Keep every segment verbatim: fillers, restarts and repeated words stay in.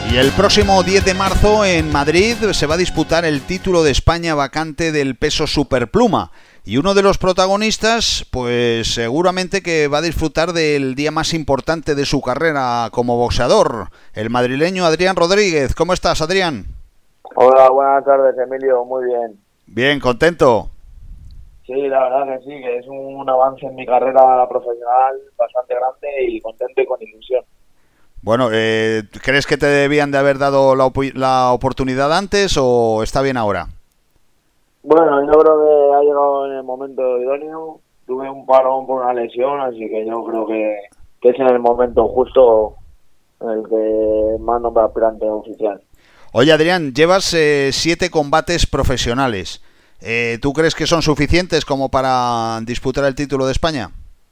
Y el próximo diez de marzo en Madrid se va a disputar el título de España vacante del peso superpluma. Y uno de los protagonistas, pues seguramente que va a disfrutar del día más importante de su carrera como boxeador, el madrileño Adrián Rodríguez. ¿Cómo estás, Adrián? Hola, buenas tardes, Emilio. Muy bien. Bien, ¿contento? Sí, la verdad que sí, que es un avance en mi carrera profesional bastante grande y contento y con ilusión. Bueno, eh, ¿crees que te debían de haber dado la, op- la oportunidad antes o está bien ahora? Bueno, yo creo que ha llegado en el momento idóneo. Tuve un parón por una lesión, así que yo creo que, que es en el momento justo en el que más nombra aspirante oficial. Oye, Adrián, llevas eh, siete combates profesionales. Eh, ¿Tú crees que son suficientes como para disputar el título de España?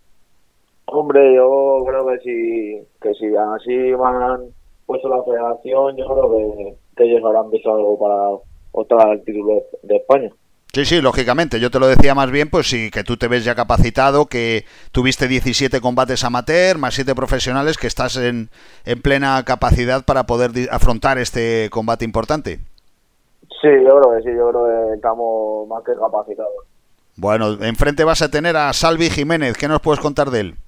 Hombre, yo creo que si, que si así me han puesto la federación, yo creo que, que ellos habrán visto algo para optar al título de, de España. Sí, sí, lógicamente. Yo te lo decía más bien, pues sí, que tú te ves ya capacitado, que tuviste diecisiete combates amateur, más siete profesionales, que estás en, en plena capacidad para poder di- afrontar este combate importante. Sí, yo creo que sí, yo creo que estamos más que capacitados. Bueno, enfrente vas a tener a Salvi Jiménez. ¿Qué nos puedes contar de él?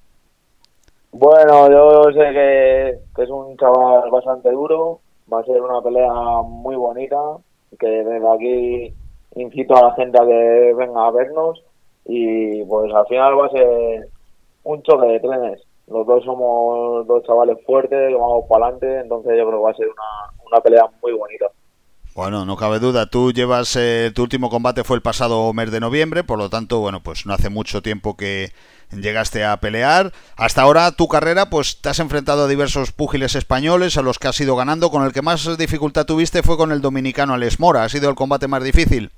Bueno, yo sé que, que es un chaval bastante duro, va a ser una pelea muy bonita, que desde aquí incito a la gente a que venga a vernos y pues al final va a ser un choque de trenes. Los dos somos dos chavales fuertes, que vamos para adelante, entonces yo creo que va a ser una, una pelea muy bonita. Bueno, no cabe duda. Tú llevas, eh, tu último combate fue el pasado mes de noviembre, por lo tanto, bueno, pues no hace mucho tiempo que llegaste a pelear. Hasta ahora tu carrera, pues te has enfrentado a diversos púgiles españoles a los que has ido ganando. Con el que más dificultad tuviste fue con el dominicano Alex Mora. ¿Ha sido el combate más difícil?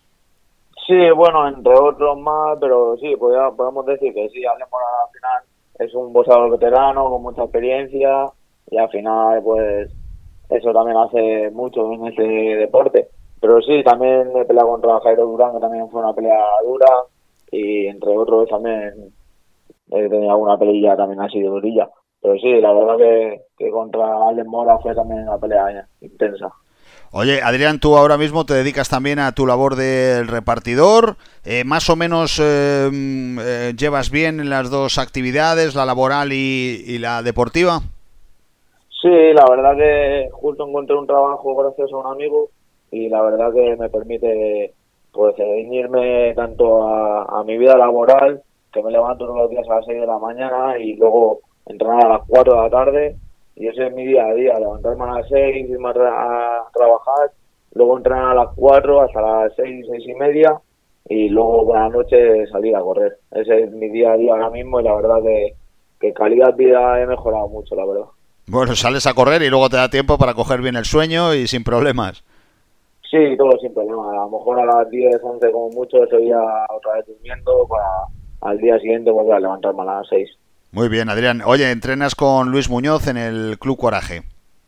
Sí, bueno, entre otros más, pero sí, podemos, podemos decir que sí, hablemos al final, es un boxeador veterano con mucha experiencia y al final, pues, eso también hace mucho en este deporte. Pero sí, también he peleado contra Jairo Durán, que también fue una pelea dura, y entre otros también he tenido alguna pelea también así de durilla. Pero sí, la verdad que, que contra Alex Mora fue también una pelea intensa. Oye, Adrián, tú ahora mismo te dedicas también a tu labor del repartidor. Eh, más o menos eh, mm, eh, llevas bien las dos actividades, la laboral y, y la deportiva. Sí, la verdad que justo encontré un trabajo gracias a un amigo y la verdad que me permite pues ceñirme tanto a, a mi vida laboral, que me levanto todos los días a las seis de la mañana y luego entrenar a las cuatro de la tarde y ese es mi día a día, levantarme a las seis, irme a, tra- a trabajar, luego entrenar a las cuatro hasta las seis, seis y media y luego por la noche salir a correr. Ese es mi día a día ahora mismo y la verdad que, que calidad de vida he mejorado mucho, la verdad. Bueno, sales a correr y luego te da tiempo para coger bien el sueño y sin problemas. Sí, todo sin problema. A lo mejor a las diez, once como mucho estoy ya otra vez durmiendo para al día siguiente volver a levantarme a las seis. Muy bien, Adrián. Oye, entrenas con Luis Muñoz en el Club Coraje.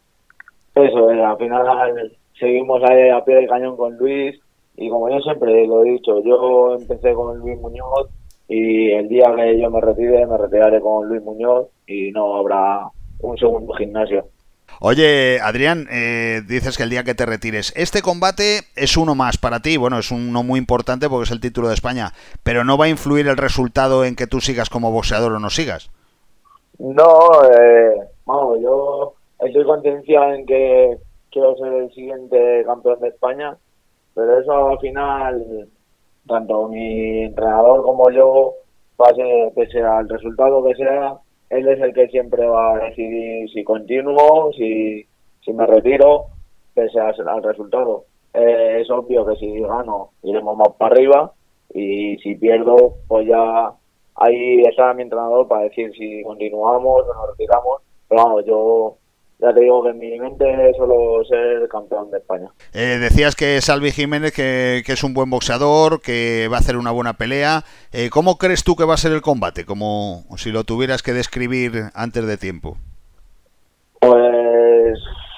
Eso es, al final seguimos ahí a pie de cañón con Luis y como yo siempre lo he dicho, yo empecé con Luis Muñoz y el día que yo me retire, me retiraré con Luis Muñoz y no habrá un segundo gimnasio. Oye, Adrián, eh, dices que el día que te retires, este combate es uno más para ti, bueno, es uno muy importante porque es el título de España, pero no va a influir el resultado en que tú sigas como boxeador o no sigas. No, eh, vamos, yo estoy concienciado en que quiero ser el siguiente campeón de España, pero eso al final, tanto mi entrenador como yo, pase, pese al resultado que sea, él es el que siempre va a decidir si continúo, si, si me retiro, pese al, al resultado. Eh, es obvio que si gano, iremos más para arriba, y si pierdo, pues ya ahí está mi entrenador para decir si continuamos o nos retiramos. Pero vamos, yo ya te digo que en mi mente es solo ser campeón de España. Eh, decías que Salvi Jiménez, que, que es un buen boxeador, que va a hacer una buena pelea. Eh, ¿Cómo crees tú que va a ser el combate? Como si lo tuvieras que describir antes de tiempo. Pues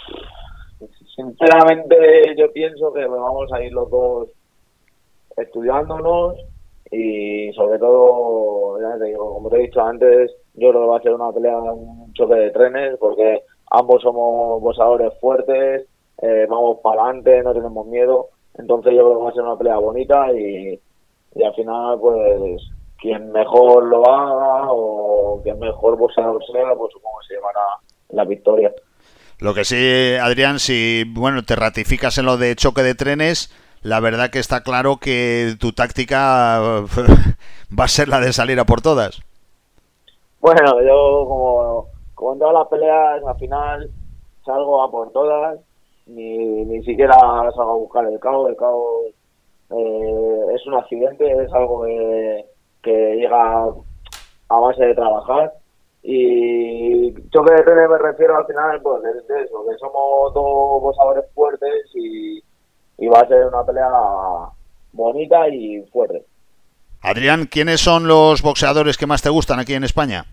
sinceramente yo pienso que vamos a ir los dos estudiándonos y sobre todo, ya te digo, como te he dicho antes, yo creo que va a ser una pelea, un choque de trenes, porque ambos somos boxeadores fuertes, eh, vamos para adelante, no tenemos miedo, entonces yo creo que va a ser una pelea bonita y, y al final pues quien mejor lo haga o quien mejor boxeador sea, pues supongo que se llevará la victoria. Lo que sí, Adrián, si bueno te ratificas en lo de choque de trenes, la verdad que está claro que tu táctica va a ser la de salir a por todas. Bueno, yo como, como en todas las peleas, al final salgo a por todas, ni, ni siquiera salgo a buscar el K O, el K O eh, es un accidente, es algo que, que llega a base de trabajar. Y choque de trenes me refiero al final, pues es de eso, que somos dos boxeadores fuertes y, y va a ser una pelea bonita y fuerte. Adrián, ¿quiénes son los boxeadores que más te gustan aquí en España?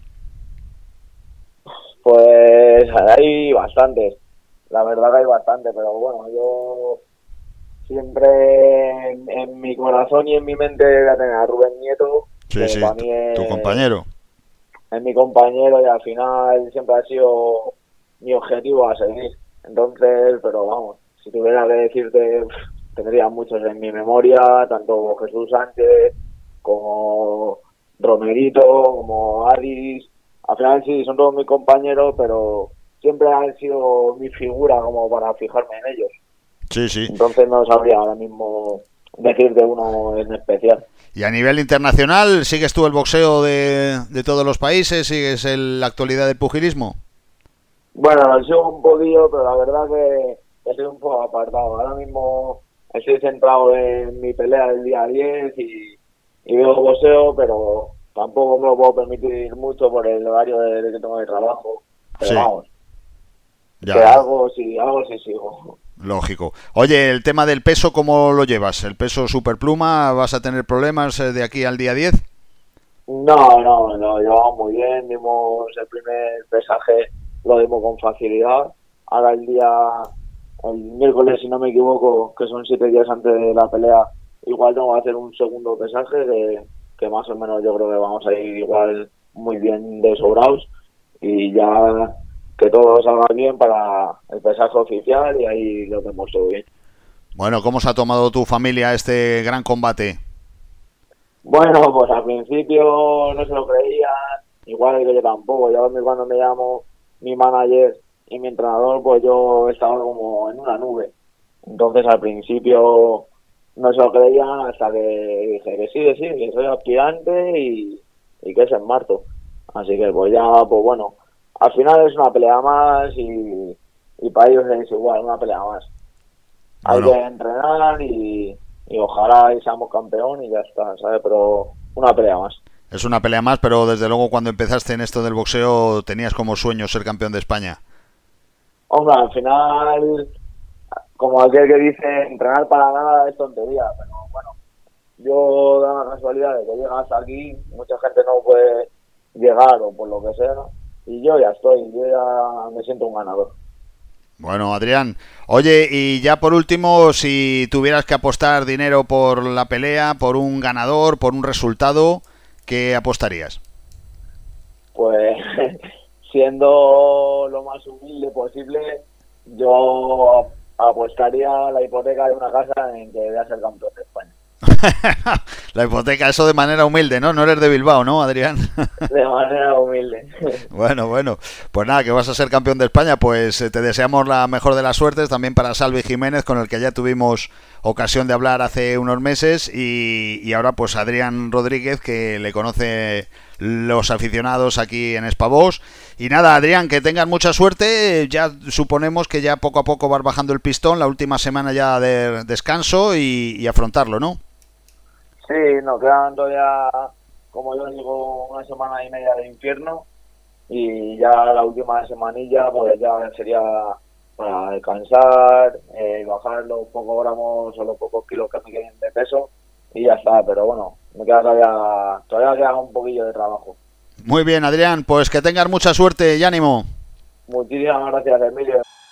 Pues hay bastantes, la verdad que hay bastantes, pero bueno, yo siempre en, en mi corazón y en mi mente voy a tener a Rubén Nieto, Sí, que sí, para tu, mí es, tu compañero. es mi compañero y al final siempre ha sido mi objetivo a seguir. Entonces, pero vamos, si tuviera que decirte, tendría muchos en mi memoria, tanto Jesús Sánchez como Romerito, como Adis. Al final sí, son todos mis compañeros, pero siempre han sido mi figura como para fijarme en ellos. Sí, sí. Entonces no sabría ahora mismo decirte uno en especial. Y a nivel internacional, ¿sigues tú el boxeo de, de todos los países? ¿Sigues el, la actualidad del pugilismo? Bueno, lo sigo un poquillo, pero la verdad que estoy un poco apartado. Ahora mismo estoy centrado en mi pelea del día diez y, y veo boxeo, pero tampoco me lo puedo permitir mucho por el horario de, de que tengo de trabajo. Pero sí. Vamos, ya. Que algo sí, algo sí sigo. Lógico. Oye, el tema del peso, ¿cómo lo llevas? ¿El peso superpluma? ¿Vas a tener problemas de aquí al día diez? No, no, lo llevamos muy bien. Dimos el primer pesaje, lo dimos con facilidad. Ahora el día, el miércoles, si no me equivoco, que son siete días antes de la pelea, igual tengo que hacer un segundo pesaje que, que más o menos yo creo que vamos a ir igual muy bien de sobrados y ya que todo salga bien para el pesaje oficial y ahí lo tenemos todo bien. Bueno, ¿cómo se ha tomado tu familia este gran combate? Bueno, pues al principio no se lo creían, igual que yo tampoco. Ya cuando me llamó mi manager y mi entrenador, pues yo estaba como en una nube. Entonces al principio no se lo creían hasta que dije que sí, que sí, que soy aspirante y, y que es en marzo. Así que pues ya, pues bueno, al final es una pelea más y, y para ellos es igual, una pelea más. Bueno. Hay que entrenar y, y ojalá y seamos campeón y ya está, ¿sabes? Pero una pelea más. Es una pelea más, pero desde luego cuando empezaste en esto del boxeo tenías como sueño ser campeón de España. Hombre, al final, como aquel que dice, entrenar para nada es tontería, pero bueno, yo da la casualidad de que llegas aquí, mucha gente no puede llegar o por lo que sea, y yo ya estoy, yo ya me siento un ganador. Bueno, Adrián, oye, y ya por último, si tuvieras que apostar dinero por la pelea, por un ganador, por un resultado, ¿qué apostarías? Pues siendo lo más humilde posible, yo apostaría la hipoteca de una casa en que voy a ser campeón de España. La hipoteca, eso de manera humilde, ¿no? No eres de Bilbao, ¿no, Adrián? De manera humilde. Bueno, bueno, pues nada, que vas a ser campeón de España, pues eh, te deseamos la mejor de las suertes, también para Salvi Jiménez, con el que ya tuvimos ocasión de hablar hace unos meses, y, y ahora pues Adrián Rodríguez, que le conoce los aficionados aquí en Espavós. Y nada, Adrián, que tengas mucha suerte, ya suponemos que ya poco a poco vas bajando el pistón, la última semana ya de descanso y, y afrontarlo, ¿no? Sí, nos quedan todavía, como yo digo, una semana y media de infierno y ya la última semanilla pues ya sería para descansar, eh, bajar los pocos gramos o los pocos kilos que me queden de peso y ya está, pero bueno, me queda todavía, todavía queda un poquillo de trabajo. Muy bien, Adrián, pues que tengas mucha suerte y ánimo. Muchísimas gracias, Emilio.